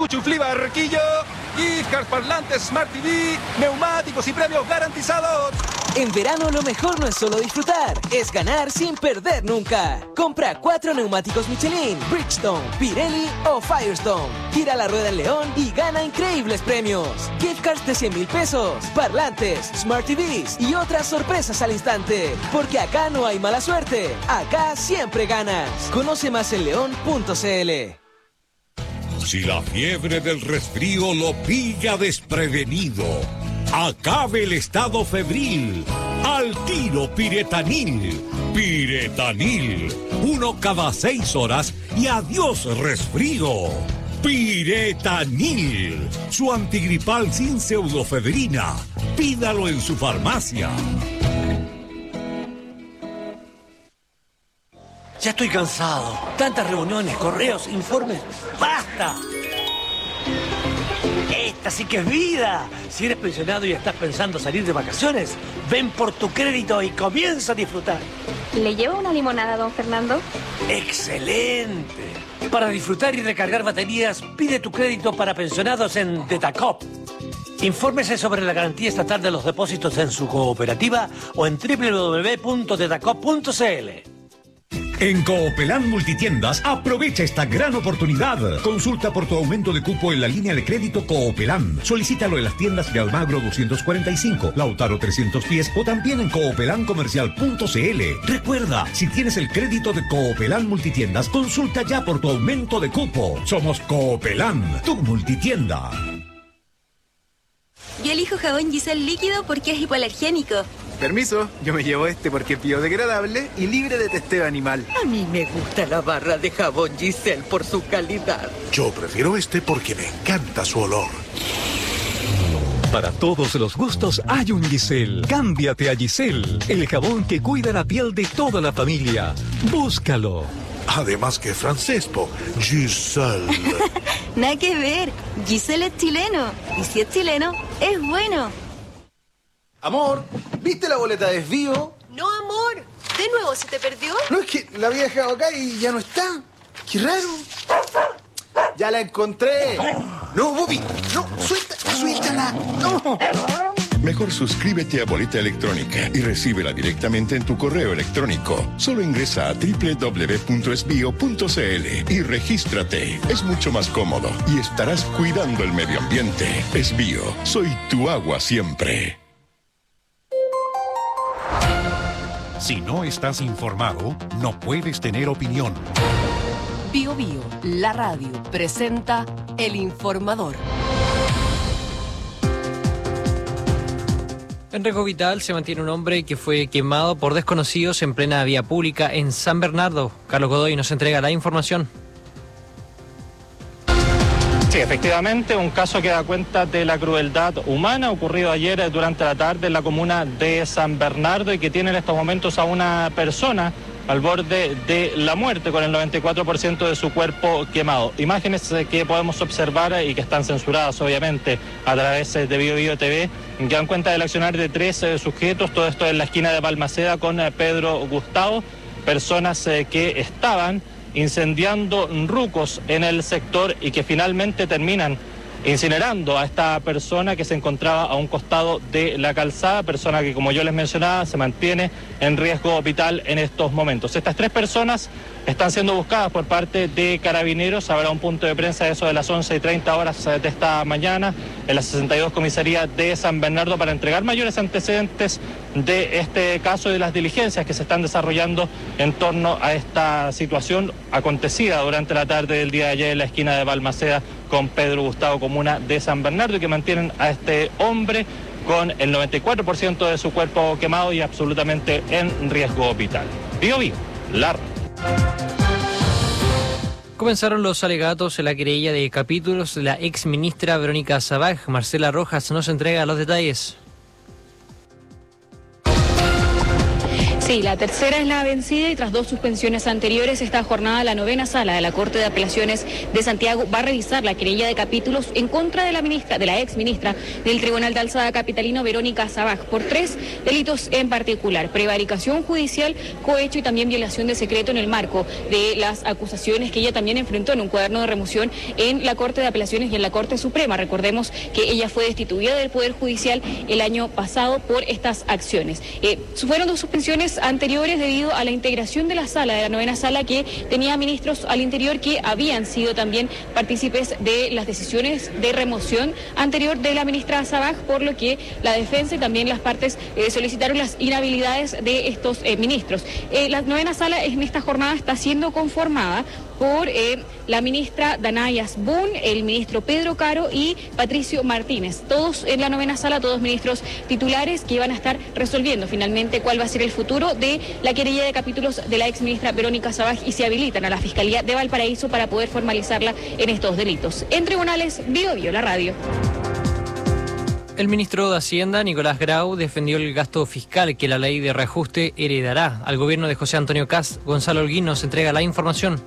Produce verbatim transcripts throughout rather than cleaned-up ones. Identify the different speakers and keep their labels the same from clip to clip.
Speaker 1: Cuchuflí Barquillo, gift cards, parlantes, Smart T V, neumáticos y premios garantizados.
Speaker 2: En verano lo mejor no es solo disfrutar, es ganar sin perder nunca. Compra cuatro neumáticos Michelin, Bridgestone, Pirelli o Firestone. Gira la rueda en León y gana increíbles premios. Gift cards de cien mil pesos, parlantes, Smart T Vs y otras sorpresas al instante. Porque acá no hay mala suerte, acá siempre ganas. Conoce más en león punto c l.
Speaker 3: Si la fiebre del resfrío lo pilla desprevenido, acabe el estado febril. Al tiro Piretanil. Piretanil. Uno cada seis horas y adiós resfrío. Piretanil. Su antigripal sin pseudofebrina. Pídalo en su farmacia.
Speaker 4: Ya estoy cansado. Tantas reuniones, correos, informes. ¡Basta! Esta sí que es vida. Si eres pensionado y estás pensando salir de vacaciones, ven por tu crédito y comienza a disfrutar.
Speaker 5: ¿Le llevo una limonada, don Fernando?
Speaker 4: ¡Excelente! Para disfrutar y recargar baterías, pide tu crédito para pensionados en Detacop. Infórmese sobre la garantía estatal de los depósitos en su cooperativa o en doble u doble u doble u punto detacop punto c l.
Speaker 6: En Coopelán Multitiendas, aprovecha esta gran oportunidad. Consulta por tu aumento de cupo en la línea de crédito Coopelán. Solicítalo en las tiendas de Almagro doscientos cuarenta y cinco, Lautaro trescientos diez o también en coopelán comercial punto c l. Recuerda, si tienes el crédito de Coopelán Multitiendas, consulta ya por tu aumento de cupo. Somos Coopelán, tu multitienda.
Speaker 7: Yo elijo jabón Giselle líquido porque es hipoalergénico.
Speaker 8: Permiso, yo me llevo este porque es biodegradable y libre de testeo animal.
Speaker 9: A mí me gusta la barra de jabón Giselle por su calidad.
Speaker 10: Yo prefiero este porque me encanta su olor.
Speaker 11: Para todos los gustos hay un Giselle. Cámbiate a Giselle, el jabón que cuida la piel de toda la familia. Búscalo.
Speaker 10: Además que francés, po. Giselle.
Speaker 7: Nada que ver. Giselle es chileno. Y si es chileno, es bueno.
Speaker 8: Amor, ¿viste la boleta de desvío?
Speaker 12: No, amor. ¿De nuevo se te perdió?
Speaker 8: No, es que la había dejado acá y ya no está. Qué raro. Ya la encontré. No, Bobby, no, suelta, suéltala. No.
Speaker 13: Mejor suscríbete a Boleta Electrónica y recíbela directamente en tu correo electrónico. Solo ingresa a doble u doble u doble u punto esbio punto c l y regístrate. Es mucho más cómodo y estarás cuidando el medio ambiente. Esbio, soy tu agua siempre.
Speaker 3: Si no estás informado, no puedes tener opinión.
Speaker 14: Bio Bio, la radio, presenta El Informador.
Speaker 15: En riesgo vital se mantiene un hombre que fue quemado por desconocidos en plena vía pública en San Bernardo. Carlos Godoy nos entrega la información.
Speaker 16: Sí, efectivamente, un caso que da cuenta de la crueldad humana ocurrido ayer durante la tarde en la comuna de San Bernardo y que tiene en estos momentos a una persona al borde de la muerte con el noventa y cuatro por ciento de su cuerpo quemado. Imágenes que podemos observar y que están censuradas obviamente a través de Bio Bio T V que dan cuenta del accionar de tres sujetos, todo esto en la esquina de Balmaceda con Pedro Gustavo, personas que estaban incendiando rucos en el sector y que finalmente terminan incinerando a esta persona que se encontraba a un costado de la calzada, persona que, como yo les mencionaba, se mantiene en riesgo vital en estos momentos. Estas tres personas están siendo buscadas por parte de Carabineros. Habrá un punto de prensa de eso de las once y treinta horas de esta mañana en la sesenta y dos comisaría de San Bernardo para entregar mayores antecedentes de este caso y de las diligencias que se están desarrollando en torno a esta situación acontecida durante la tarde del día de ayer en la esquina de Balmaceda con Pedro Gustavo, comuna de San Bernardo, y que mantienen a este hombre con el noventa y cuatro por ciento de su cuerpo quemado y absolutamente en riesgo vital. Bio Bio, la radio.
Speaker 15: Comenzaron los alegatos en la querella de capítulos de la ex ministra Verónica Sabaj. Marcela Rojas nos entrega los detalles.
Speaker 17: Sí, la tercera es la vencida y tras dos suspensiones anteriores, esta jornada la novena sala de la Corte de Apelaciones de Santiago va a revisar la querella de capítulos en contra de la ministra, de la ex ministra del Tribunal de Alzada capitalino, Verónica Sabaj, por tres delitos en particular: prevaricación judicial, cohecho y también violación de secreto en el marco de las acusaciones que ella también enfrentó en un cuaderno de remoción en la Corte de Apelaciones y en la Corte Suprema. Recordemos que ella fue destituida del Poder Judicial el año pasado por estas acciones. Eh, fueron dos suspensiones anteriores debido a la integración de la sala, de la novena sala, que tenía ministros al interior que habían sido también partícipes de las decisiones de remoción anterior de la ministra Sabaj, por lo que la defensa y también las partes eh, solicitaron las inhabilidades de estos eh, ministros. Eh, la novena sala en esta jornada está siendo conformada por eh, la ministra Danay Asbun, el ministro Pedro Caro y Patricio Martínez. Todos en la novena sala, todos ministros titulares que van a estar resolviendo finalmente cuál va a ser el futuro de la querella de capítulos de la ex ministra Verónica Sabaj y se habilitan a la Fiscalía de Valparaíso para poder formalizarla en estos delitos. En tribunales, Bio Bio, la radio.
Speaker 15: El ministro de Hacienda, Nicolás Grau, defendió el gasto fiscal que la ley de reajuste heredará al gobierno de José Antonio Kast. Gonzalo Holguín nos entrega la información.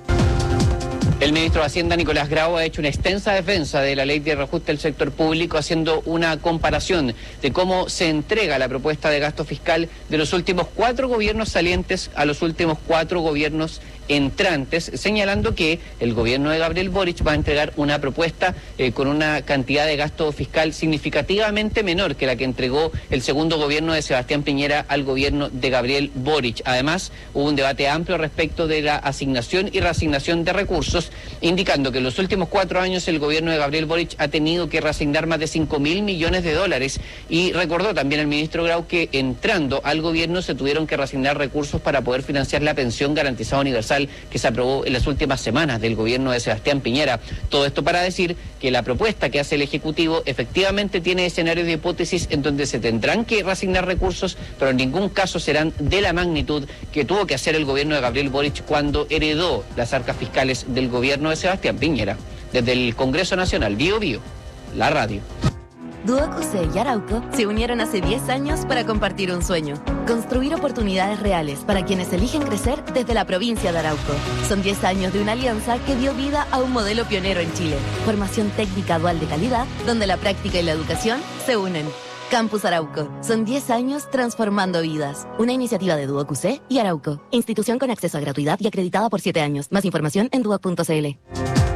Speaker 18: El ministro de Hacienda, Nicolás Grau, ha hecho una extensa defensa de la ley de reajuste del sector público, haciendo una comparación de cómo se entrega la propuesta de gasto fiscal de los últimos cuatro gobiernos salientes a los últimos cuatro gobiernos entrantes, señalando que el gobierno de Gabriel Boric va a entregar una propuesta eh, con una cantidad de gasto fiscal significativamente menor que la que entregó el segundo gobierno de Sebastián Piñera al gobierno de Gabriel Boric. Además, hubo un debate amplio respecto de la asignación y reasignación de recursos, indicando que en los últimos cuatro años el gobierno de Gabriel Boric ha tenido que reasignar más de cinco mil millones de dólares, y recordó también el ministro Grau que entrando al gobierno se tuvieron que reasignar recursos para poder financiar la pensión garantizada universal que se aprobó en las últimas semanas del gobierno de Sebastián Piñera. Todo esto para decir que la propuesta que hace el Ejecutivo efectivamente tiene escenarios de hipótesis en donde se tendrán que reasignar recursos, pero en ningún caso serán de la magnitud que tuvo que hacer el gobierno de Gabriel Boric cuando heredó las arcas fiscales del gobierno de Sebastián Piñera. Desde el Congreso Nacional, Bio Bio, la radio.
Speaker 7: Duocuse y Arauco se unieron hace diez años para compartir un sueño: construir oportunidades reales para quienes eligen crecer desde la provincia de Arauco. Son diez años de una alianza que dio vida a un modelo pionero en Chile. Formación técnica dual de calidad, donde la práctica y la educación se unen. Campus Arauco. Son diez años transformando vidas. Una iniciativa de Duocuse y Arauco. Institución con acceso a gratuidad y acreditada por siete años. Más información en duoc punto c l.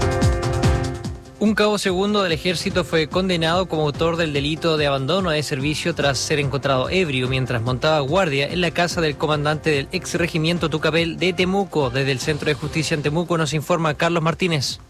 Speaker 15: Un cabo segundo del ejército fue condenado como autor del delito de abandono de servicio tras ser encontrado ebrio mientras montaba guardia en la casa del comandante del ex regimiento Tucapel de Temuco. Desde el Centro de Justicia en Temuco nos informa Carlos Martínez.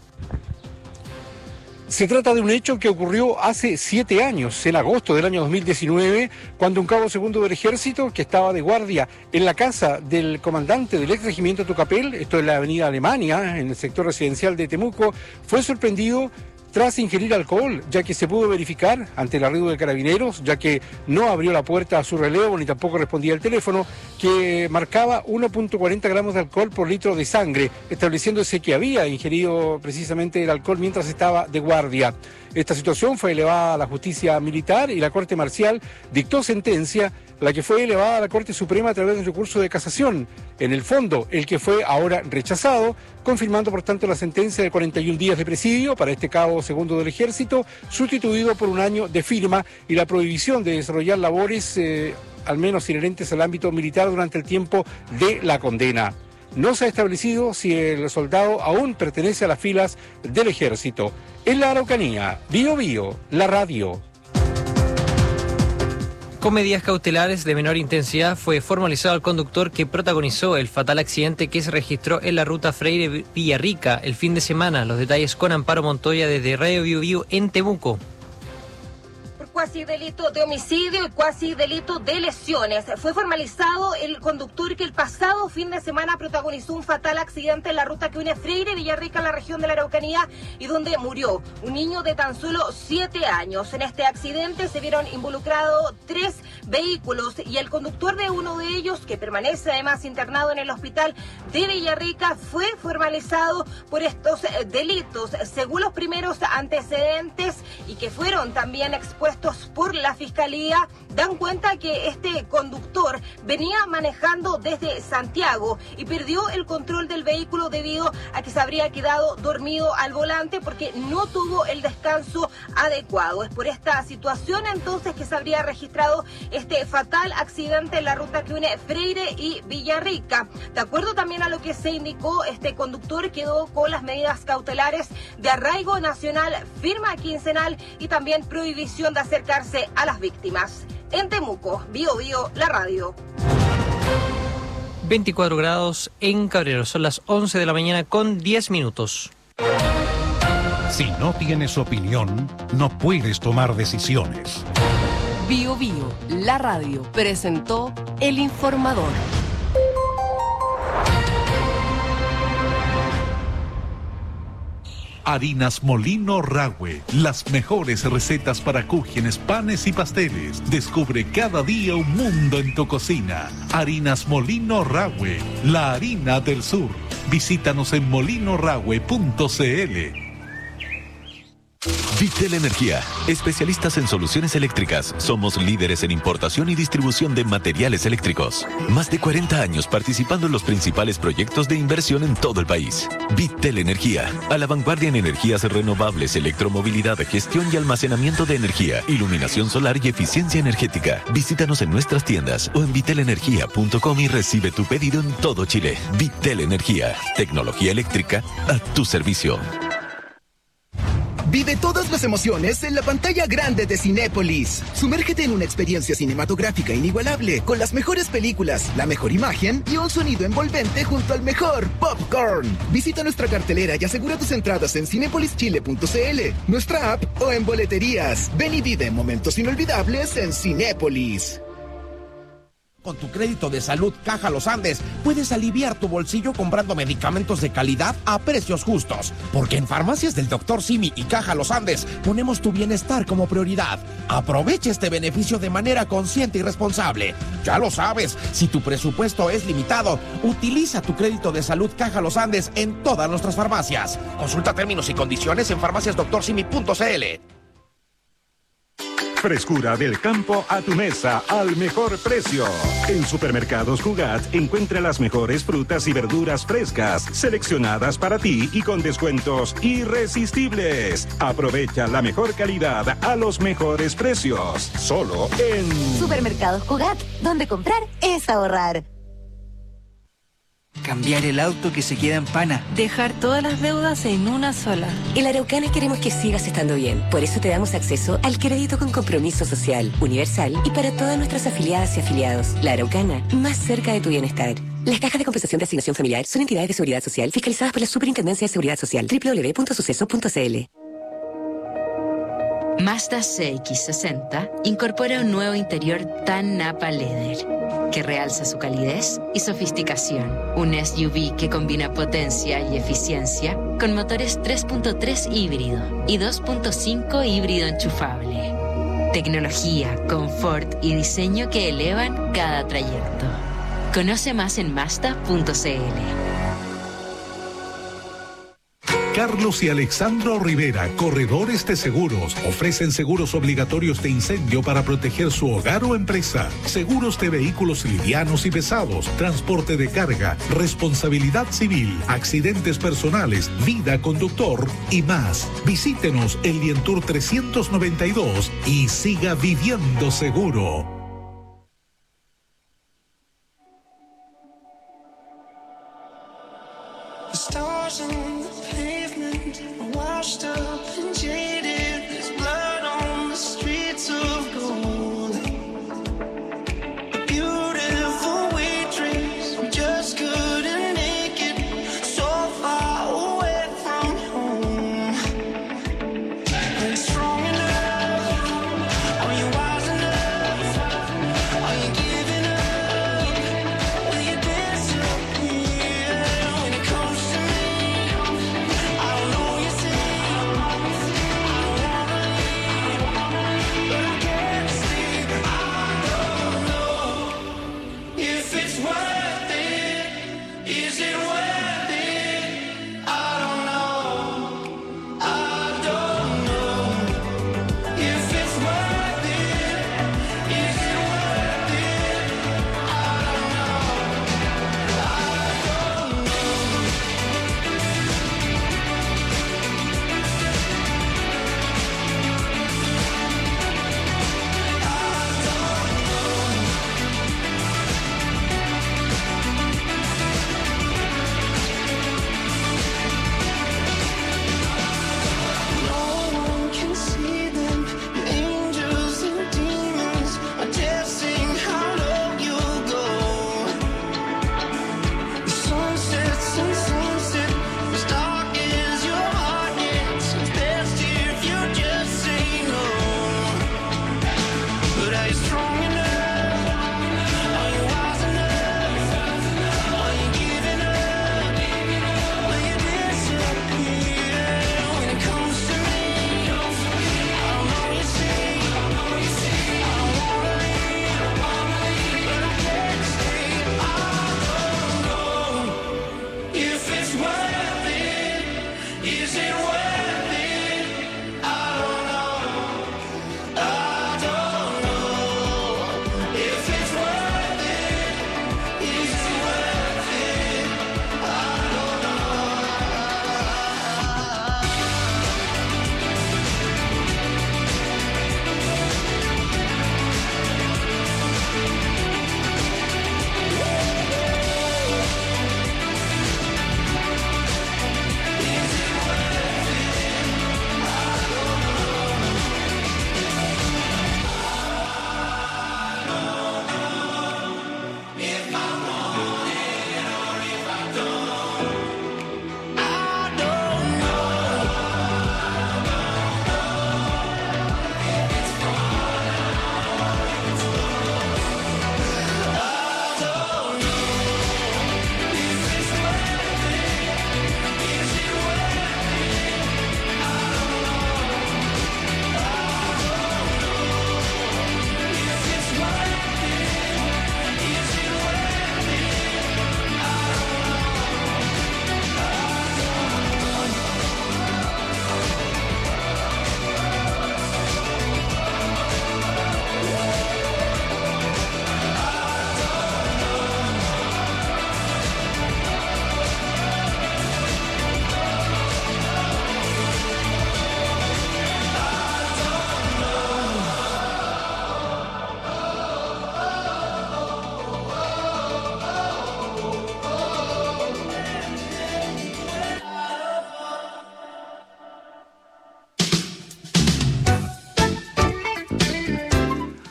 Speaker 19: Se trata de un hecho que ocurrió hace siete años, en agosto del año dos mil diecinueve, cuando un cabo segundo del ejército que estaba de guardia en la casa del comandante del ex regimiento Tucapel, esto es la avenida Alemania, en el sector residencial de Temuco, fue sorprendido tras ingerir alcohol, ya que se pudo verificar ante el arribo de carabineros, ya que no abrió la puerta a su relevo ni tampoco respondía el teléfono, que marcaba uno punto cuarenta gramos de alcohol por litro de sangre, estableciéndose que había ingerido precisamente el alcohol mientras estaba de guardia. Esta situación fue elevada a la justicia militar y la Corte Marcial dictó sentencia, la que fue elevada a la Corte Suprema a través de un recurso de casación. En el fondo, el que fue ahora rechazado, confirmando por tanto la sentencia de cuarenta y un días de presidio para este cabo segundo del ejército, sustituido por un año de firma y la prohibición de desarrollar labores, eh, al menos inherentes al ámbito militar, durante el tiempo de la condena. No se ha establecido si el soldado aún pertenece a las filas del ejército. En la Araucanía, Bio Bio, la radio.
Speaker 15: Con medidas cautelares de menor intensidad fue formalizado al conductor que protagonizó el fatal accidente que se registró en la ruta Freire-Villarrica el fin de semana. Los detalles con Amparo Montoya desde Radio Bio Bio en Temuco.
Speaker 20: Cuasi delito de homicidio y cuasi delito de lesiones. Fue formalizado el conductor que el pasado fin de semana protagonizó un fatal accidente en la ruta que une Freire Villarrica en la región de la Araucanía y donde murió un niño de tan solo siete años. En este accidente se vieron involucrados tres vehículos y el conductor de uno de ellos, que permanece además internado en el hospital de Villarrica, fue formalizado por estos delitos. Según los primeros antecedentes y que fueron también expuestos peritos por la Fiscalía dan cuenta que este conductor venía manejando desde Santiago y perdió el control del vehículo debido a que se habría quedado dormido al volante porque no tuvo el descanso adecuado. Es por esta situación entonces que se habría registrado este fatal accidente en la ruta que une Freire y Villarrica. De acuerdo también a lo que se indicó, este conductor quedó con las medidas cautelares de arraigo nacional, firma quincenal y también prohibición de acercarse a las víctimas. En Temuco, Bio Bio, la radio.
Speaker 15: veinticuatro grados en Cabrero, son las once de la mañana con diez minutos.
Speaker 3: Si no tienes opinión, no puedes tomar decisiones.
Speaker 14: Bio Bio, la radio, presentó El Informador.
Speaker 10: Harinas Molino Rahue, las mejores recetas para cúgenes, panes y pasteles. Descubre cada día un mundo en tu cocina. Harinas Molino Rahue, la harina del sur. Visítanos en molino rahue punto c l.
Speaker 21: Vitel Energía, especialistas en soluciones eléctricas. Somos líderes en importación y distribución de materiales eléctricos. Más de cuarenta años participando en los principales proyectos de inversión en todo el país. Vitel Energía, a la vanguardia en energías renovables, electromovilidad, gestión y almacenamiento de energía, iluminación solar y eficiencia energética. Visítanos en nuestras tiendas o en vitel energía punto com y recibe tu pedido en todo Chile. Vitel Energía, tecnología eléctrica a tu servicio.
Speaker 22: Vive todas las emociones en la pantalla grande de Cinépolis. Sumérgete en una experiencia cinematográfica inigualable, con las mejores películas, la mejor imagen y un sonido envolvente junto al mejor popcorn. Visita nuestra cartelera y asegura tus entradas en cinépolis chile punto c l, nuestra app o en boleterías. Ven y vive momentos inolvidables en Cinépolis.
Speaker 23: Con tu crédito de salud Caja Los Andes puedes aliviar tu bolsillo comprando medicamentos de calidad a precios justos. Porque en Farmacias del doctor Simi y Caja Los Andes ponemos tu bienestar como prioridad. Aprovecha este beneficio de manera consciente y responsable. Ya lo sabes, si tu presupuesto es limitado, utiliza tu crédito de salud Caja Los Andes en todas nuestras farmacias. Consulta términos y condiciones en farmacias doctor simi punto c l.
Speaker 24: Frescura del campo a tu mesa al mejor precio. En Supermercados Cugat encuentra las mejores frutas y verduras frescas, seleccionadas para ti y con descuentos irresistibles. Aprovecha la mejor calidad a los mejores precios. Solo en
Speaker 25: Supermercados Cugat, donde comprar es ahorrar.
Speaker 26: Cambiar el auto que se queda en pana.
Speaker 27: Dejar todas las deudas en una sola.
Speaker 28: En la Araucana queremos que sigas estando bien. Por eso te damos acceso al crédito con compromiso social, universal y para todas nuestras afiliadas y afiliados. La Araucana, más cerca de tu bienestar. Las cajas de compensación de asignación familiar son entidades de seguridad social fiscalizadas por la Superintendencia de Seguridad Social. doble u doble u doble u punto suceso punto c l.
Speaker 29: Mazda C X sesenta incorpora un nuevo interior tan Napa Leather que realza su calidez y sofisticación. Un S U V que combina potencia y eficiencia con motores tres punto tres híbrido y dos punto cinco híbrido enchufable. Tecnología, confort y diseño que elevan cada trayecto. Conoce más en mazda punto c l.
Speaker 3: Carlos y Alexandro Rivera, corredores de seguros, ofrecen seguros obligatorios de incendio para proteger su hogar o empresa, seguros de vehículos livianos y pesados, transporte de carga, responsabilidad civil, accidentes personales, vida conductor y más. Visítenos en Lientour trescientos noventa y dos y siga viviendo seguro.
Speaker 30: Washed up and jaded, there's blood on the streets of gold. A beautiful waitress, we just couldn't make it, so far away from home. Are you strong enough? Are you wise enough?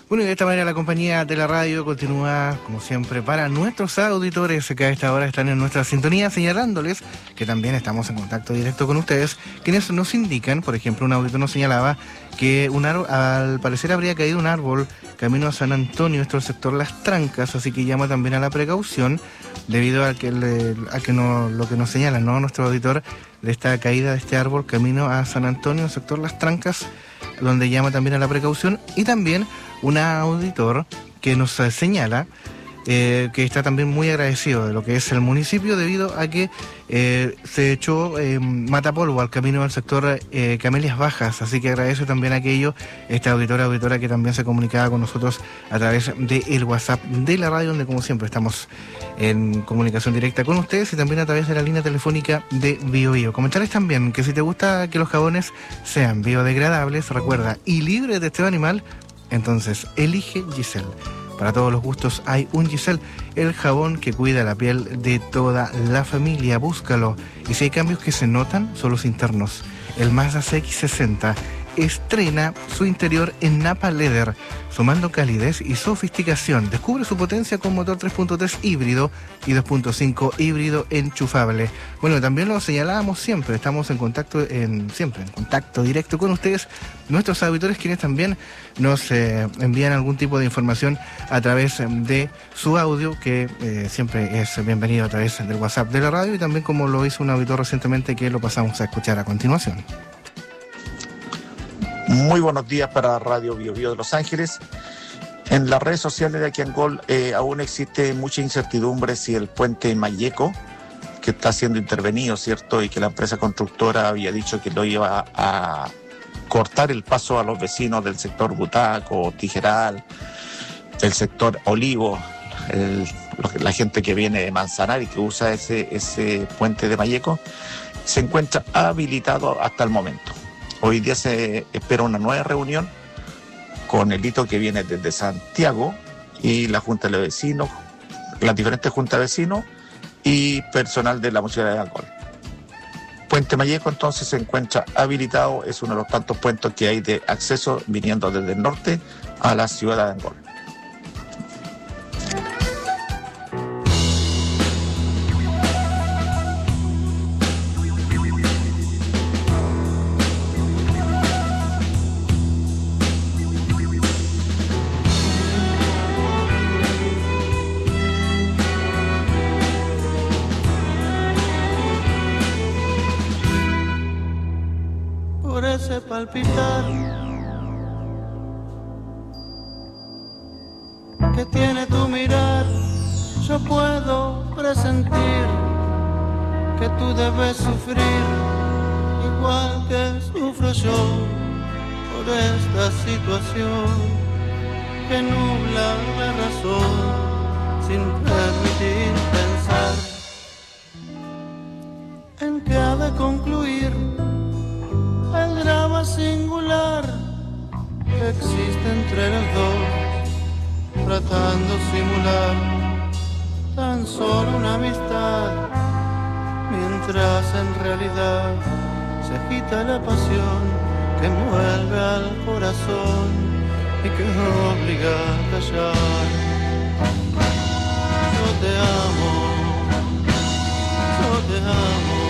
Speaker 1: Bueno, y de esta manera la compañía de la radio continúa, como siempre, para nuestros auditores que a esta hora están en nuestra sintonía, señalándoles que también estamos en contacto directo con ustedes, quienes nos indican, por ejemplo, un auditor nos señalaba que un árbol, al parecer habría caído un árbol camino a San Antonio, esto es el sector Las Trancas, así que llama también a la precaución, debido a que, le, a que no, lo que nos señala, ¿no?, nuestro auditor, de esta caída de este árbol camino a San Antonio, el sector Las Trancas, donde llama también a la precaución, y también un auditor que nos eh, señala eh, que está también muy agradecido de lo que es el municipio debido a que eh, se echó eh, matapolvo al camino del sector eh, Camelias Bajas, así que agradece también aquello esta auditora auditora que también se comunicaba con nosotros a través del WhatsApp de la radio, donde como siempre estamos en comunicación directa con ustedes, y también a través de la línea telefónica de Bio Bio. Comentarles también que si te gusta que los jabones sean biodegradables, recuerda, y libres de este animal, entonces elige Giselle. Para todos los gustos hay un Giselle, el jabón que cuida la piel de toda la familia. Búscalo. Y si hay cambios que se notan, son los internos. El Mazda C X sesenta estrena su interior en Napa Leather, sumando calidez y sofisticación. Descubre su potencia con motor tres punto tres híbrido y dos punto cinco híbrido enchufable. Bueno, también lo señalábamos siempre, estamos en contacto, en, siempre en contacto directo con ustedes, nuestros auditores, quienes también nos eh, envían algún tipo de información a través de su audio, que eh, siempre es bienvenido a través del WhatsApp de la radio, y también como lo hizo un auditor recientemente, que lo pasamos a escuchar a continuación.
Speaker 2: Muy buenos días para Radio Bio Bio de Los Ángeles. En las redes sociales de aquí en Gol eh, aún existe mucha incertidumbre si el puente Mayeco, que está siendo intervenido, ¿cierto? Y que la empresa constructora había dicho que lo iba a cortar el paso a los vecinos del sector Butaco, Tijeral, del sector Olivo, el, la gente que viene de Manzanar y que usa ese, ese puente de Mayeco, se encuentra habilitado hasta el momento. Hoy día se espera una nueva reunión con el hito que viene desde Santiago y la Junta de Vecinos, las diferentes juntas de vecinos y personal de la Municipalidad de Angol. Puente Mayeco entonces se encuentra habilitado, es uno de los tantos puentes que hay de acceso viniendo desde el norte a la ciudad de Angol.
Speaker 30: Palpitar que tiene tu mirar, yo puedo presentir que tú debes sufrir igual que sufro yo por esta situación que nubla la razón sin permitir pensar en que ha de concluir el drama singular que existe entre los dos, tratando de simular tan solo una amistad, mientras en realidad se agita la pasión que envuelve al corazón y que obliga a callar. Yo te amo, yo te amo.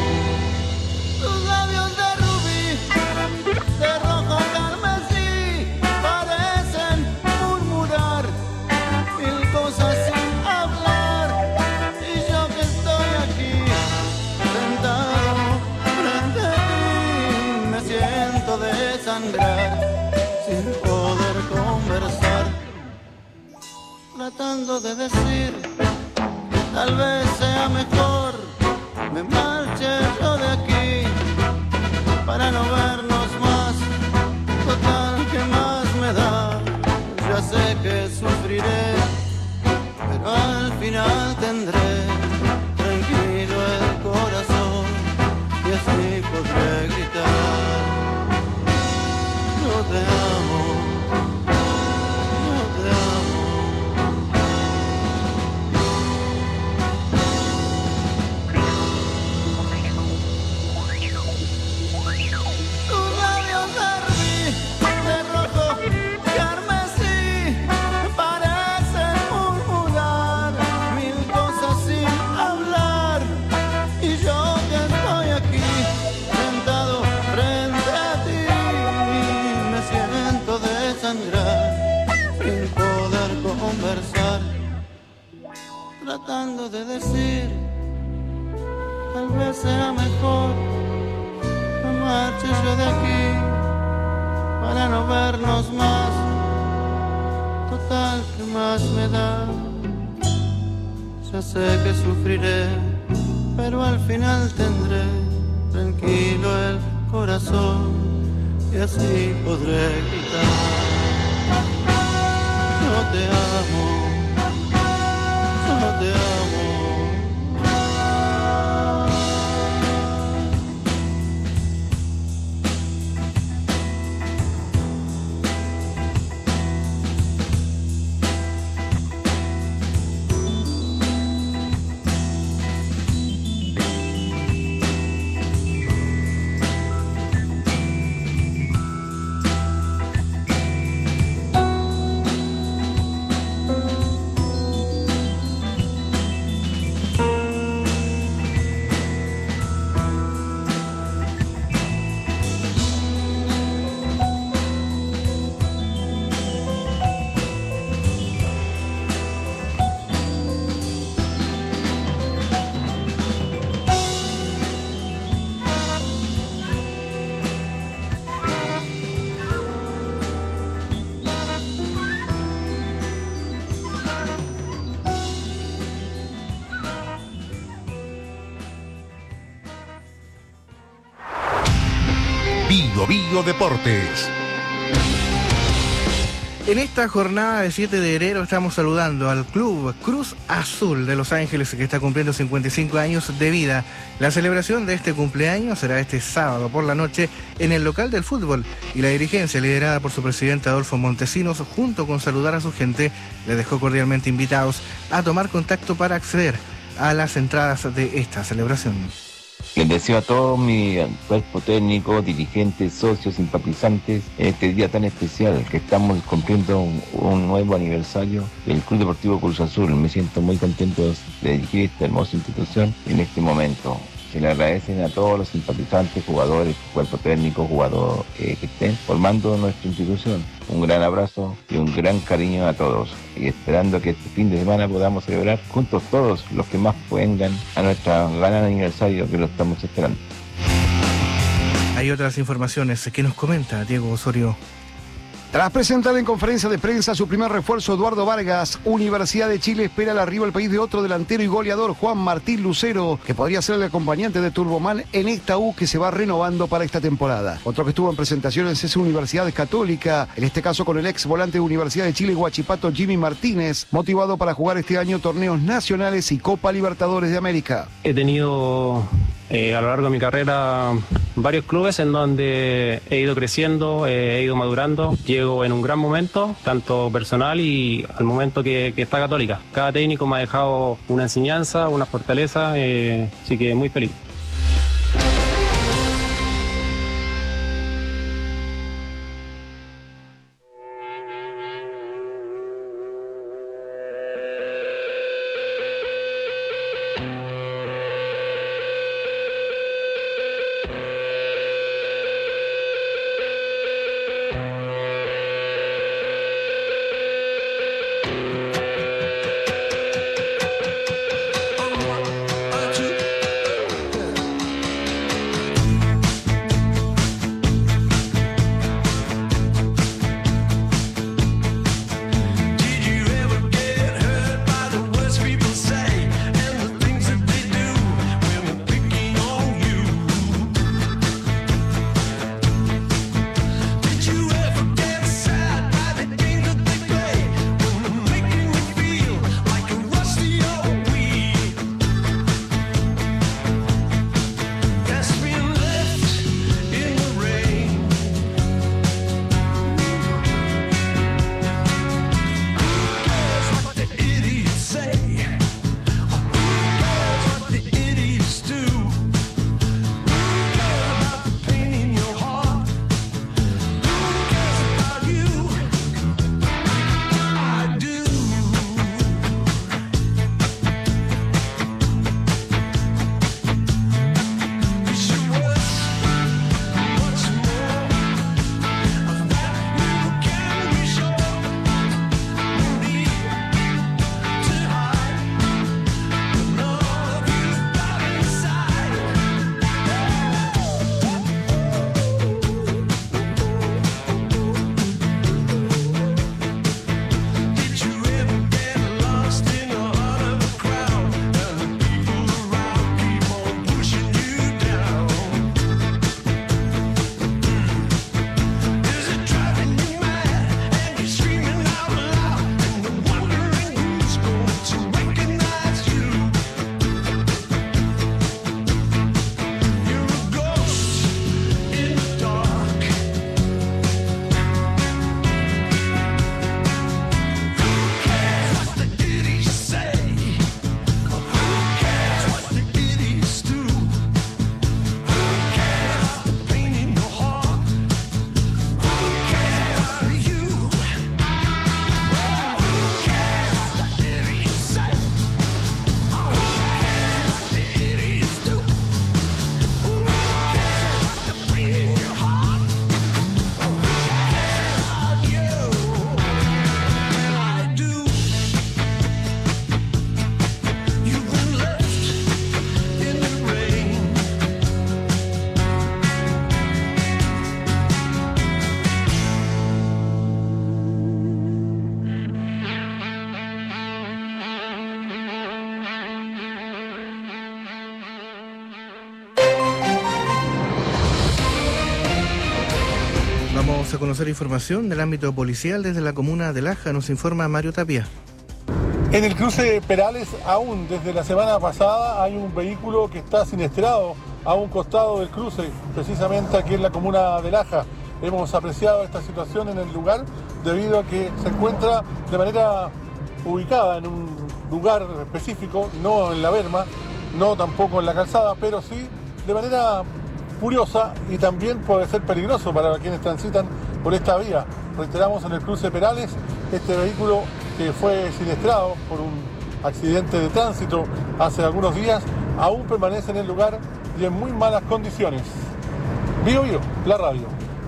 Speaker 30: De rojo carmesí parecen murmurar mil cosas sin hablar, y yo que estoy aquí sentado frente a ti me siento desangrar sin poder conversar, tratando de decir tal vez sea mejor me marche yo de aquí para no vernos más. Total, ¿qué más me da? Ya sé que sufriré, pero al final tendré tranquilo el corazón y así podré gritar. Yo te amo, yo te amo. Tus labios tratando de decir, tal vez sea mejor que marche yo de aquí para no vernos más. Total, ¿qué más me da? Ya sé que sufriré, pero al final tendré tranquilo el corazón y así podré gritar: yo te amo, yo te amo.
Speaker 4: Bio Bio Deportes.
Speaker 1: En esta jornada de siete de enero estamos saludando al Club Cruz Azul de Los Ángeles, que está cumpliendo cincuenta y cinco años de vida. La celebración de este cumpleaños será este sábado por la noche en el local del fútbol, y la dirigencia, liderada por su presidente Adolfo Montesinos, junto con saludar a su gente, les dejó cordialmente invitados a tomar contacto para acceder a las entradas de esta celebración.
Speaker 5: Les deseo a todo mi cuerpo técnico, dirigentes, socios, simpatizantes, en este día tan especial que estamos cumpliendo un, un nuevo aniversario del Club Deportivo Cruz Azul. Me siento muy contento de dirigir esta hermosa institución en este momento. Se le agradecen a todos los simpatizantes, jugadores, cuerpo técnico, jugador eh, que estén formando nuestra institución. Un gran abrazo y un gran cariño a todos. Y esperando que este fin de semana podamos celebrar juntos todos los que más vengan a nuestro gran aniversario, que lo estamos esperando.
Speaker 1: Hay otras informaciones que nos comenta Diego Osorio.
Speaker 6: Tras presentar en conferencia de prensa su primer refuerzo, Eduardo Vargas, Universidad de Chile espera el arribo al país de otro delantero y goleador, Juan Martín Lucero, que podría ser el acompañante de Turboman en esta U que se va renovando para esta temporada. Otro que estuvo en presentaciones es Universidad Católica, en este caso con el ex volante de Universidad de Chile, Huachipato, Jimmy Martínez, motivado para jugar este año torneos nacionales y Copa Libertadores de América.
Speaker 8: He tenido eh, a lo largo de mi carrera varios clubes en donde he ido creciendo, eh, he ido madurando. Llego en un gran momento, tanto personal y al momento que, que está Católica. Cada técnico me ha dejado una enseñanza, una fortaleza, eh, así que muy feliz.
Speaker 1: Vamos a conocer información del ámbito policial desde la comuna de Laja, nos informa Mario Tapia.
Speaker 7: En el cruce Perales, aún desde la semana pasada, hay un vehículo que está siniestrado a un costado del cruce, precisamente aquí en la comuna de Laja. Hemos apreciado esta situación en el lugar debido a que se encuentra de manera ubicada en un lugar específico, no en la berma, no tampoco en la calzada, pero sí de manera curiosa y también puede ser peligroso para quienes transitan por esta vía. Reiteramos, en el cruce Perales, este vehículo que fue siniestrado por un accidente de tránsito hace algunos días, aún permanece en el lugar y en muy malas condiciones. Bio Bio, la radio.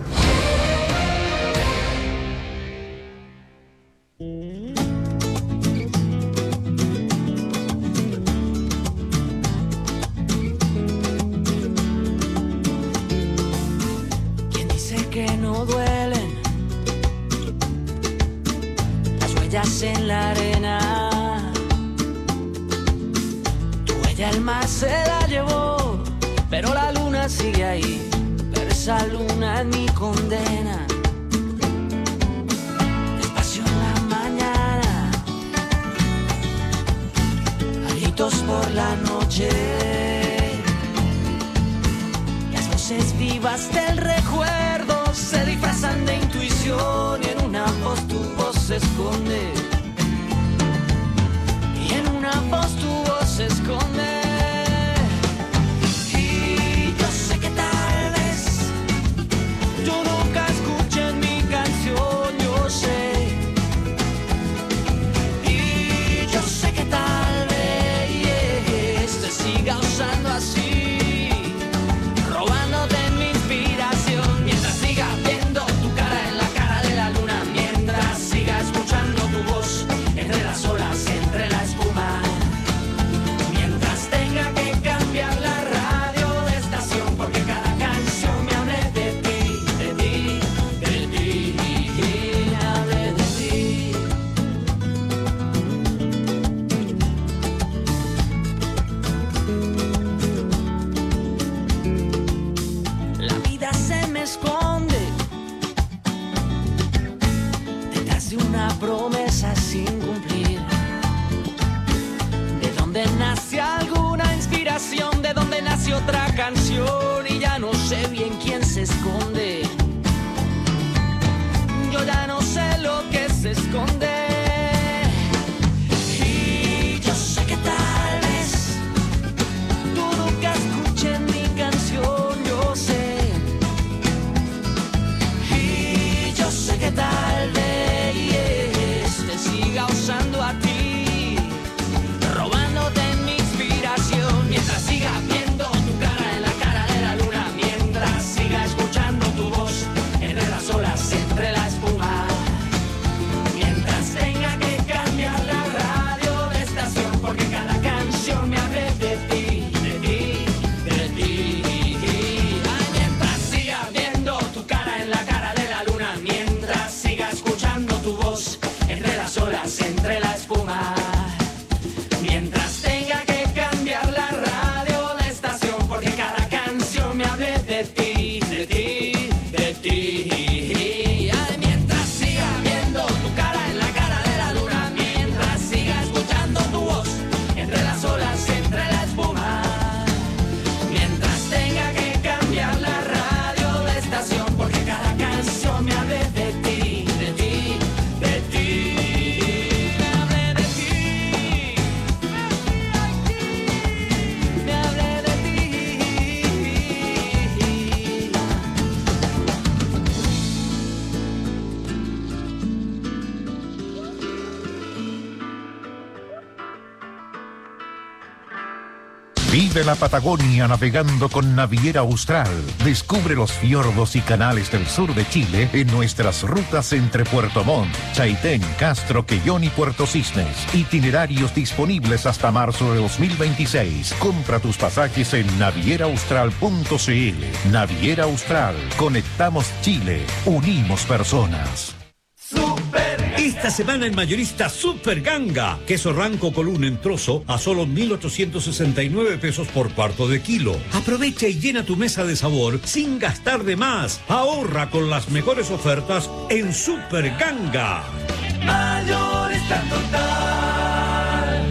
Speaker 9: ¿Quién dice que no duelen las huellas en la arena? Tu huella el mar se la llevó, pero la luna sigue ahí, pero esa luna es mi condena. Despacio en la mañana, a gritos por la noche, las voces vivas del recuerdo se disfrazan de intuición y en una voz tu voz se esconde, y en una voz tu voz se esconde. Promesa sin cumplir. ¿De dónde nace alguna inspiración? ¿De dónde nace otra canción? Y ya no sé bien quién se esconde. Yo ya no sé lo que se esconde. Y yo sé que tal vez tú nunca escuches mi canción. Yo sé. Y yo sé que tal vez siga usando a ti, robándote mi inspiración, mientras siga viendo tu cara en la cara de la luna, mientras siga escuchando tu voz entre las olas, entre la espuma, mientras tenga que cambiar la radio de estación, porque cada canción me hable de ti, de ti, de ti. Ay, mientras siga viendo tu cara en la cara de la luna, mientras siga escuchando tu voz entre las olas, entre la espuma, mientras tenga que cambiar la radio de estación, porque cada canción me hable de ti, de ti, de ti. Ay, mientras siga viendo tu cara en la cara de la luna, mientras siga escuchando tu voz entre las olas, entre la espuma, mientras tenga que cambiar la radio de estación, porque cada canción me hable de ti, de ti, de ti.
Speaker 4: Vive la Patagonia navegando con Naviera Austral. Descubre los fiordos y canales del sur de Chile en nuestras rutas entre Puerto Montt, Chaitén, Castro, Quellón y Puerto Cisnes. Itinerarios disponibles hasta marzo de dos mil veintiséis. Compra tus pasajes en naviera austral punto c l. Naviera Austral. Conectamos Chile. Unimos personas.
Speaker 9: Super
Speaker 11: Esta semana en Mayorista Super Ganga. Queso Ranco Colún en trozo a solo mil ochocientos sesenta y nueve pesos por cuarto de kilo. Aprovecha y llena tu mesa de sabor sin gastar de más. Ahorra con las mejores ofertas en Super Ganga.
Speaker 9: Mayorista total.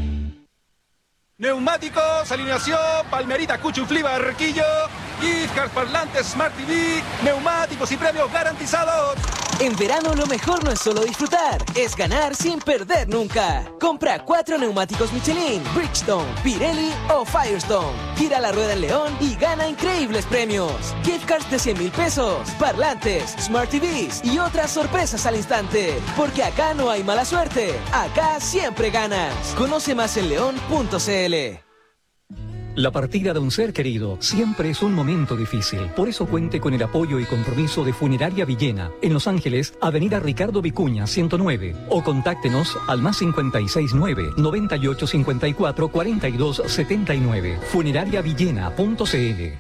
Speaker 12: Neumáticos, alineación, Palmerita, Cuchuflí, Barquillo, gift cards, parlantes, Smart T V, neumáticos y premios garantizados.
Speaker 13: En verano lo mejor no es solo disfrutar, es ganar sin perder nunca. Compra cuatro neumáticos Michelin, Bridgestone, Pirelli o Firestone. Gira la rueda en León y gana increíbles premios. Gift cards de cien mil pesos, parlantes, Smart T Vs y otras sorpresas al instante. Porque acá no hay mala suerte, acá siempre ganas. Conoce más en león punto c l.
Speaker 14: La partida de un ser querido siempre es un momento difícil. Por eso cuente con el apoyo y compromiso de Funeraria Villena, en Los Ángeles, Avenida Ricardo Vicuña, ciento nueve. O contáctenos al más cincuenta y seis nueve, noventa y ocho cincuenta y cuatro, cuarenta y dos setenta y nueve. funeraria villena punto c l.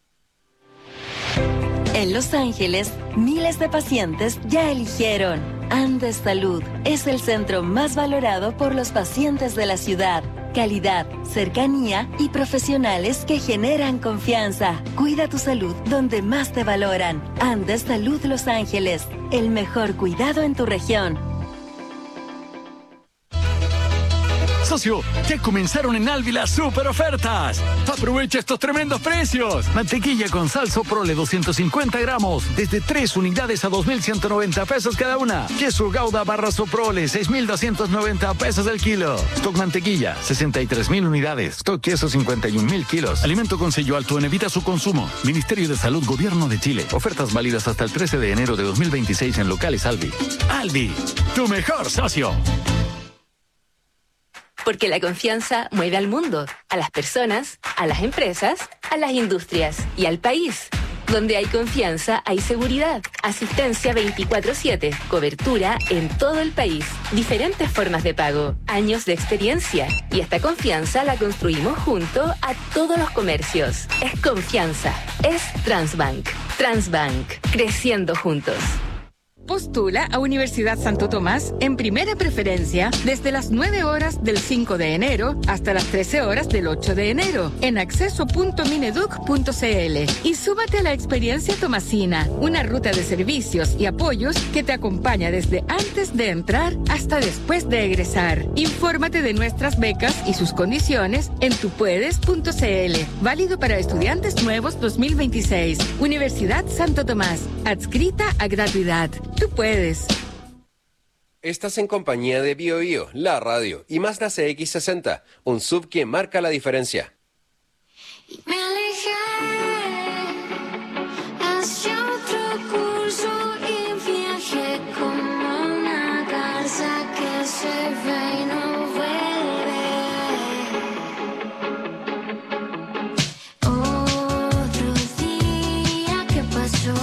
Speaker 25: En Los Ángeles, miles de pacientes ya eligieron Andes Salud. Es el centro más valorado por los pacientes de la ciudad. Calidad, cercanía y profesionales que generan confianza. Cuida tu salud donde más te valoran. Andes Salud Los Ángeles, el mejor cuidado en tu región.
Speaker 15: Socio, ya comenzaron en Alvi las super ofertas. Aprovecha estos tremendos precios. Mantequilla con sal Soprole doscientos cincuenta gramos, desde tres unidades a dos mil ciento noventa pesos cada una. Queso Gouda barra Soprole, seis mil doscientos noventa pesos el kilo. Stock mantequilla, sesenta y tres mil unidades. Stock queso, cincuenta y un mil kilos. Alimento con sello alto en evita su consumo. Ministerio de Salud, Gobierno de Chile. Ofertas válidas hasta el trece de enero de dos mil veintiséis en locales Alvi. Alvi, tu mejor socio.
Speaker 28: Porque la confianza mueve al mundo, a las personas, a las empresas, a las industrias y al país. Donde hay confianza, hay seguridad. Asistencia veinticuatro siete. Cobertura en todo el país. Diferentes formas de pago. Años de experiencia. Y esta confianza la construimos junto a todos los comercios. Es confianza. Es Transbank. Transbank. Creciendo juntos.
Speaker 16: Postula a Universidad Santo Tomás en primera preferencia desde las nueve horas del cinco de enero hasta las trece horas del ocho de enero en acceso punto mineduc punto c l y súmate a la experiencia tomasina, una ruta de servicios y apoyos que te acompaña desde antes de entrar hasta después de egresar. Infórmate de nuestras becas y sus condiciones en tupuedes punto c l. Válido para estudiantes nuevos dos mil veintiséis. Universidad Santo Tomás, adscrita a gratuidad. Tú puedes.
Speaker 17: Estás en compañía de Bio Bio, la radio, y Mazda C X sesenta, un S U V que marca la diferencia.
Speaker 9: Me alejé hacia otro curso y viajé como una garza que se ve y no vuelve. Otro día que pasó.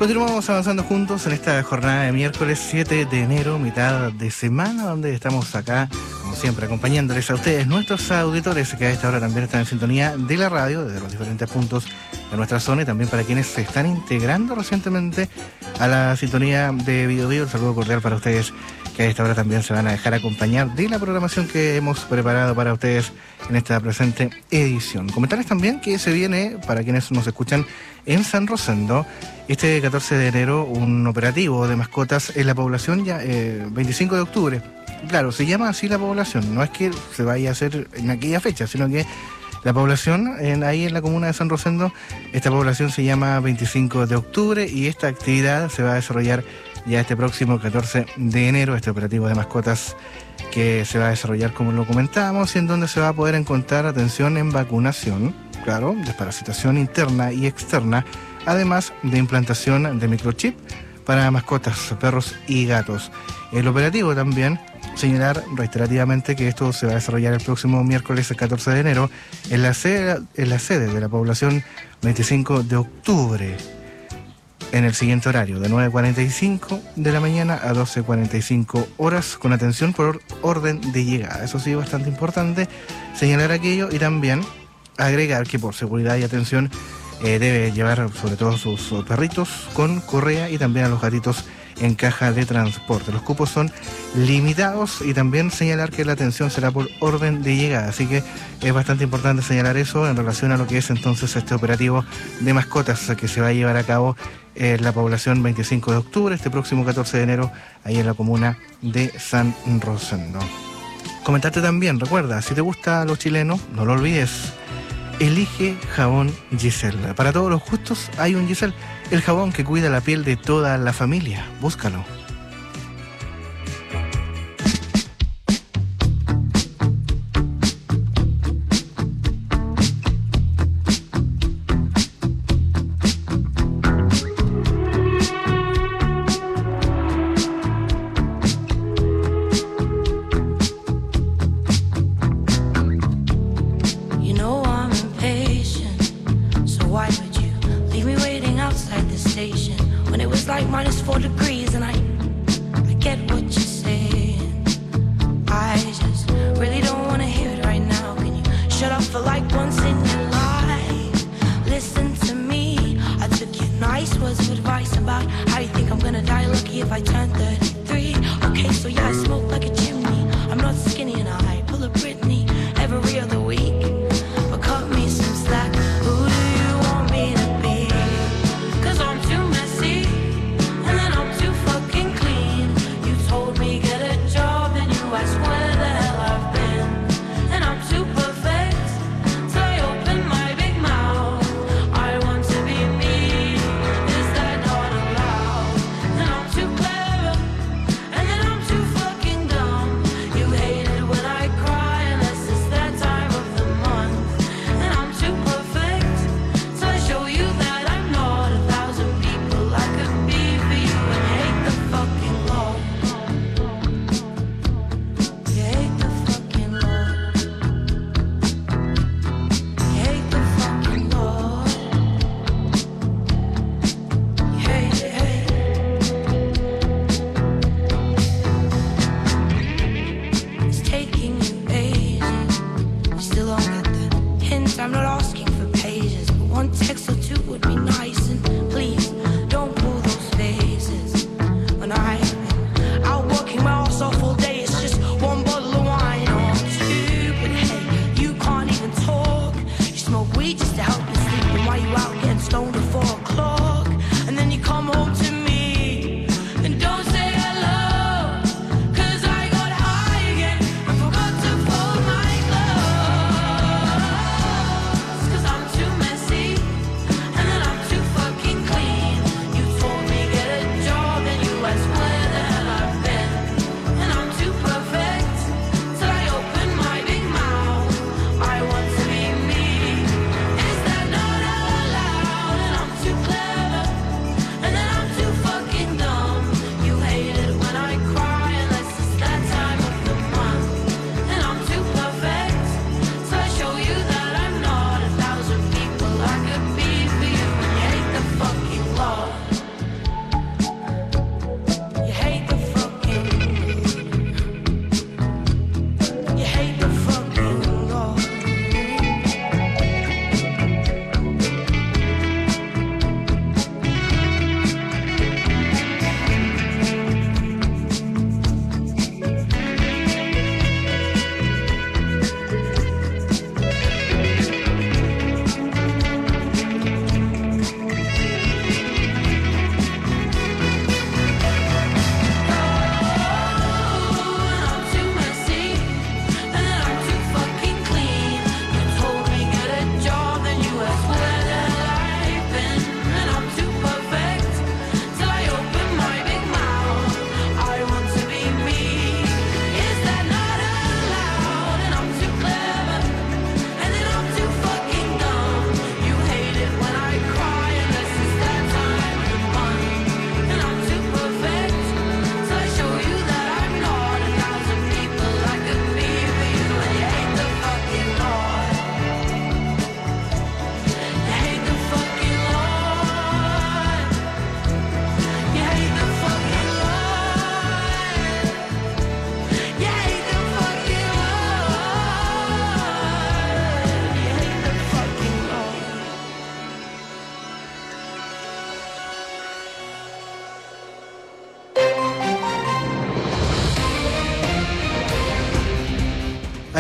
Speaker 1: Continuamos avanzando juntos en esta jornada de miércoles siete de enero, mitad de semana, donde estamos acá, como siempre, acompañándoles a ustedes, nuestros auditores, que a esta hora también están en sintonía de la radio, desde los diferentes puntos de nuestra zona, y también para quienes se están integrando recientemente a la sintonía de Bio Bio. Un saludo cordial para ustedes, que a esta hora también se van a dejar acompañar de la programación que hemos preparado para ustedes en esta presente edición. Comentarles también que se viene, para quienes nos escuchan en San Rosendo, este catorce de enero, un operativo de mascotas en la población, ya eh, veinticinco de octubre. Claro, se llama así la población, no es que se vaya a hacer en aquella fecha, sino que la población, en, ahí en la comuna de San Rosendo, esta población se llama veinticinco de octubre, y esta actividad se va a desarrollar ya este próximo catorce de enero, este operativo de mascotas que se va a desarrollar, como lo comentábamos, y en donde se va a poder encontrar atención en vacunación, claro, desparasitación interna y externa, además de implantación de microchip para mascotas, perros y gatos. El operativo también, señalar reiterativamente que esto se va a desarrollar el próximo miércoles catorce de enero en la sede, en la sede de la población veinticinco de octubre, en el siguiente horario, de nueve cuarenta y cinco de la mañana a doce cuarenta y cinco horas, con atención por orden de llegada. Eso sí, bastante importante señalar aquello, y también agregar que por seguridad y atención eh, debe llevar sobre todo sus perritos con correa, y también a los gatitos en caja de transporte. Los cupos son limitados, y también señalar que la atención será por orden de llegada, así que es bastante importante señalar eso en relación a lo que es entonces este operativo de mascotas que se va a llevar a cabo en la población veinticinco de octubre, este próximo catorce de enero, ahí en la comuna de San Rosendo. Comentarte también, recuerda, si te gusta lo chileno, no lo olvides, elige jabón Giselle. Para todos los gustos hay un Giselle, el jabón que cuida la piel de toda la familia. Búscalo.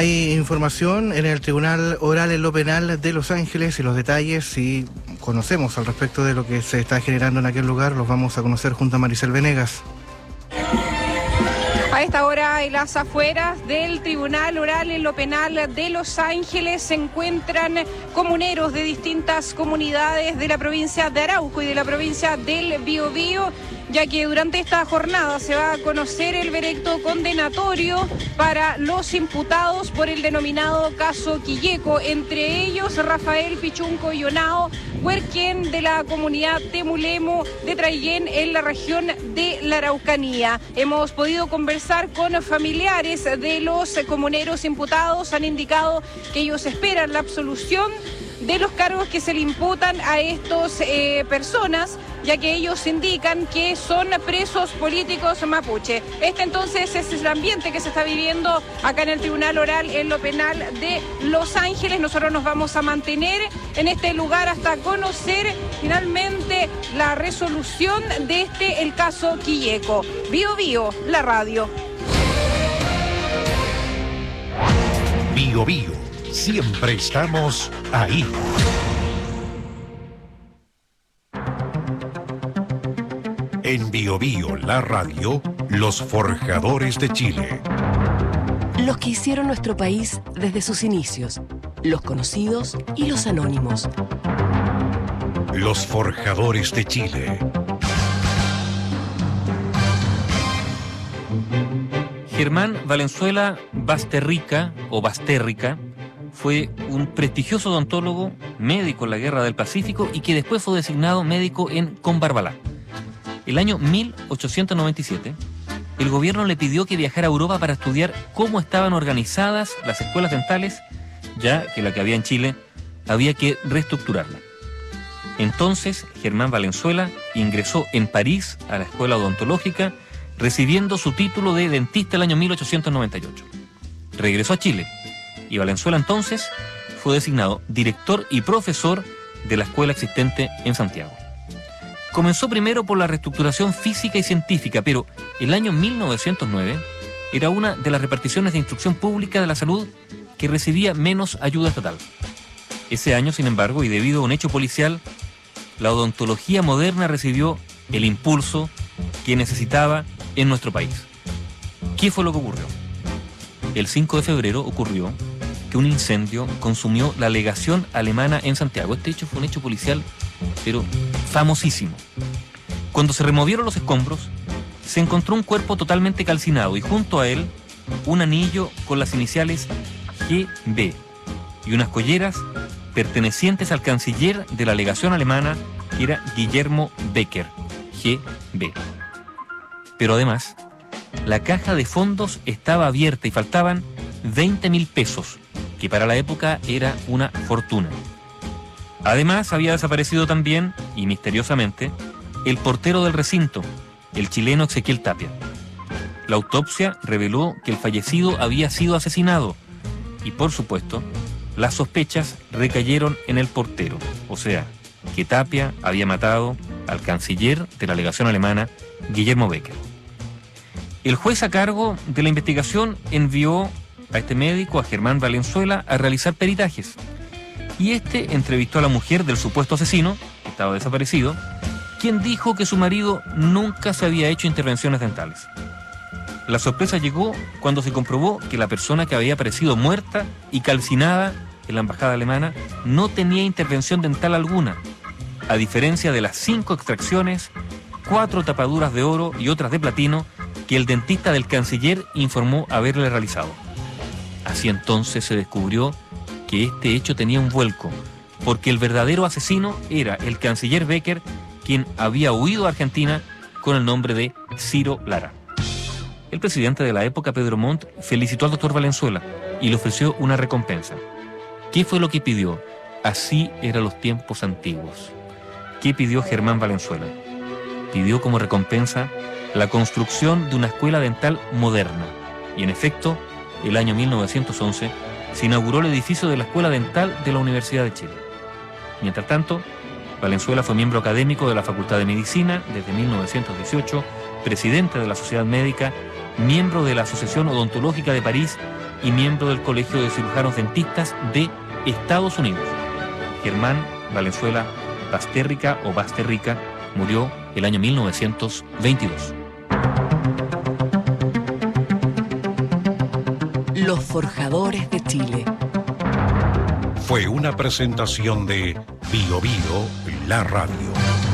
Speaker 1: Hay información en el Tribunal Oral en lo Penal de Los Ángeles y los detalles, si conocemos al respecto de lo que se está generando en aquel lugar, los vamos a conocer junto a Maricel Venegas.
Speaker 10: A esta hora, en las afueras del Tribunal Oral en lo Penal de Los Ángeles se encuentran comuneros de distintas comunidades de la provincia de Arauco y de la provincia del Biobío, ya que durante esta jornada se va a conocer el veredicto condenatorio para los imputados por el denominado caso Quilleco, entre ellos Rafael Pichunco Ionao, huerquén de la comunidad Temulemo de Traillén en la región de la Araucanía. Hemos podido conversar con familiares de los comuneros imputados, han indicado que ellos esperan la absolución de los cargos que se le imputan a estas eh, personas, ya que ellos indican que son presos políticos mapuche. Este entonces es el ambiente que se está viviendo acá en el Tribunal Oral en lo Penal de Los Ángeles. Nosotros nos vamos a mantener en este lugar hasta conocer finalmente la resolución de este, el caso Quilleco. Bio Bio, la radio.
Speaker 4: Bio Bio, siempre estamos ahí. En Bio Bio, la radio, los forjadores de Chile.
Speaker 28: Los que hicieron nuestro país desde sus inicios, los conocidos y los anónimos.
Speaker 4: Los forjadores de Chile.
Speaker 18: Germán Valenzuela Basterrica, o Basterrica, fue un prestigioso odontólogo, médico en la Guerra del Pacífico y que después fue designado médico en Combarbalá. El año mil ochocientos noventa y siete, el gobierno le pidió que viajara a Europa para estudiar cómo estaban organizadas las escuelas dentales, ya que la que había en Chile había que reestructurarla. Entonces, Germán Valenzuela ingresó en París a la escuela odontológica, recibiendo su título de dentista el año mil ochocientos noventa y ocho. Regresó a Chile y Valenzuela entonces fue designado director y profesor de la escuela existente en Santiago. Comenzó primero por la reestructuración física y científica, pero el año mil novecientos nueve era una de las reparticiones de instrucción pública de la salud que recibía menos ayuda estatal. Ese año, sin embargo, y debido a un hecho policial, la odontología moderna recibió el impulso que necesitaba en nuestro país. ¿Qué fue lo que ocurrió? El cinco de febrero ocurrió que un incendio consumió la legación alemana en Santiago. Este hecho fue un hecho policial, pero famosísimo. Cuando se removieron los escombros, se encontró un cuerpo totalmente calcinado y junto a él un anillo con las iniciales G B y unas colleras pertenecientes al canciller de la legación alemana, que era Guillermo Becker, G B. Pero además, la caja de fondos estaba abierta y faltaban veinte mil pesos, que para la época era una fortuna. Además, había desaparecido también, y misteriosamente, el portero del recinto, el chileno Ezequiel Tapia. La autopsia reveló que el fallecido había sido asesinado y, por supuesto, las sospechas recayeron en el portero, o sea, que Tapia había matado al canciller de la legación alemana, Guillermo Becker. El juez a cargo de la investigación envió a este médico, a Germán Valenzuela, a realizar peritajes. Y este entrevistó a la mujer del supuesto asesino, que estaba desaparecido, quien dijo que su marido nunca se había hecho intervenciones dentales. La sorpresa llegó cuando se comprobó que la persona que había aparecido muerta y calcinada en la embajada alemana no tenía intervención dental alguna, a diferencia de las cinco extracciones, cuatro tapaduras de oro y otras de platino que el dentista del canciller informó haberle realizado. Así entonces se descubrió que este hecho tenía un vuelco, porque el verdadero asesino era el canciller Becker, quien había huido a Argentina con el nombre de Ciro Lara. El presidente de la época, Pedro Montt, felicitó al doctor Valenzuela y le ofreció una recompensa. ¿Qué fue lo que pidió? Así eran los tiempos antiguos. ¿Qué pidió Germán Valenzuela? Pidió como recompensa la construcción de una escuela dental moderna. Y en efecto, el año mil novecientos once se inauguró el edificio de la Escuela Dental de la Universidad de Chile. Mientras tanto, Valenzuela fue miembro académico de la Facultad de Medicina desde mil novecientos dieciocho, presidente de la Sociedad Médica, miembro de la Asociación Odontológica de París y miembro del Colegio de Cirujanos Dentistas de Estados Unidos. Germán Valenzuela Basterrica o Basterrica murió el año mil novecientos veintidós.
Speaker 3: Los Forjadores de Chile.
Speaker 4: Fue una presentación de Bio Bio, la radio.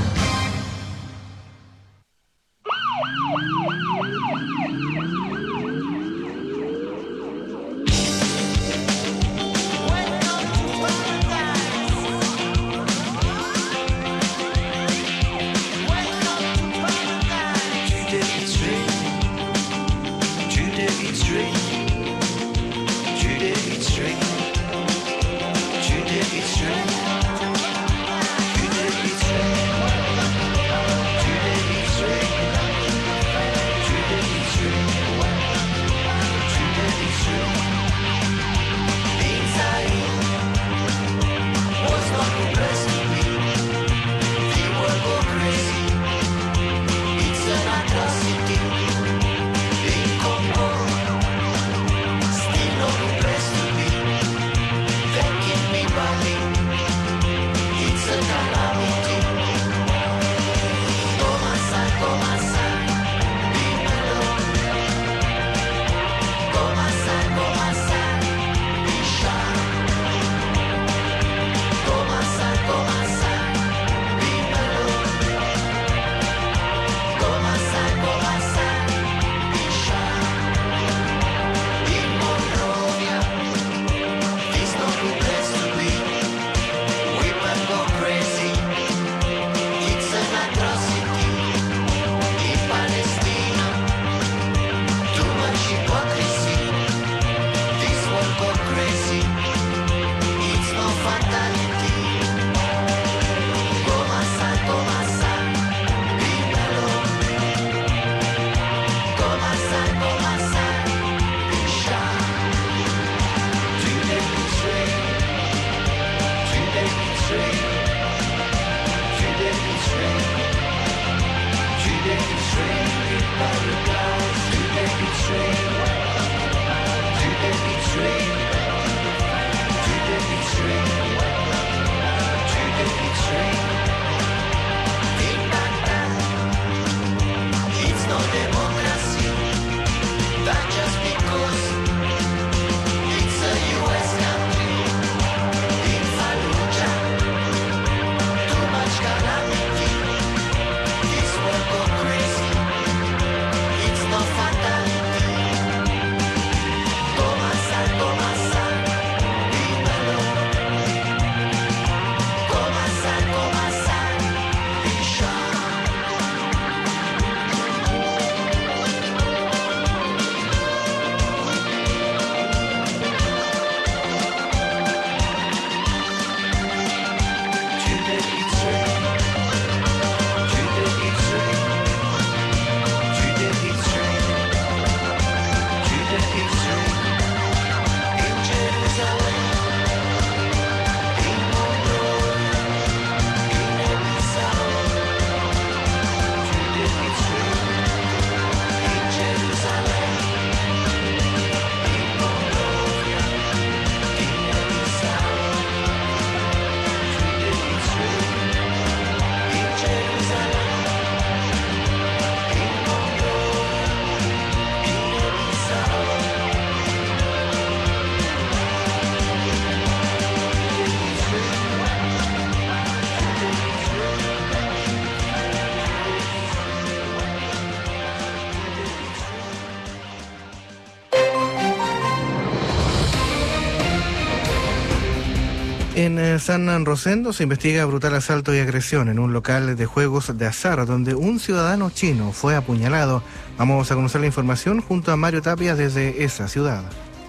Speaker 1: En San Rosendo se investiga brutal asalto y agresión en un local de juegos de azar donde un ciudadano chino fue apuñalado. Vamos a conocer la información junto a Mario Tapia desde esa ciudad.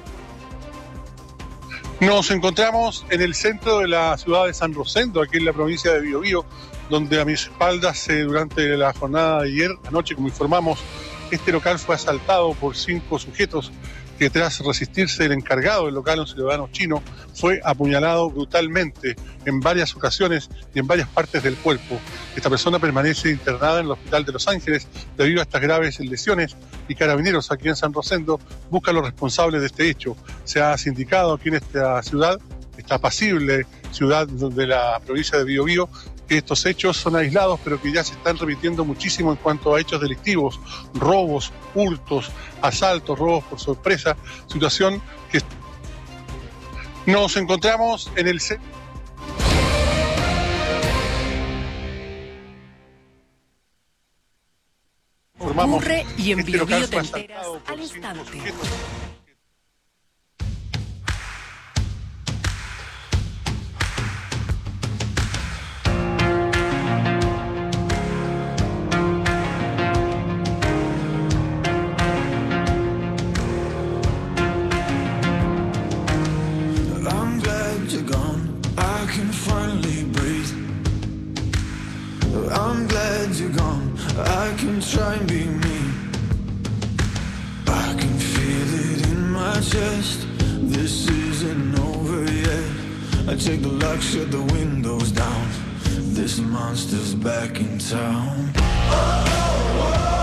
Speaker 7: Nos encontramos en el centro de la ciudad de San Rosendo, aquí en la provincia de Biobío, donde a mis espaldas eh, durante la jornada de ayer, anoche, como informamos, este local fue asaltado por cinco sujetos que tras resistirse el encargado del local, un ciudadano chino, fue apuñalado brutalmente en varias ocasiones y en varias partes del cuerpo. Esta persona permanece internada en el hospital de Los Ángeles debido a estas graves lesiones y Carabineros aquí en San Rosendo buscan los responsables de este hecho. Se ha sindicado aquí en esta ciudad, esta apacible ciudad de la provincia de Biobío, que estos hechos son aislados, pero que ya se están repitiendo muchísimo en cuanto a hechos delictivos, robos, hurtos, asaltos, robos por sorpresa, situación que nos encontramos en el centro.
Speaker 3: Ocurre y en Biobío te enteras al instante.
Speaker 2: I'm glad you're gone, I can try and be me. I can feel it in my chest, this isn't over yet. I take the lock, shut the windows down, this monster's back in town. Oh, oh, oh.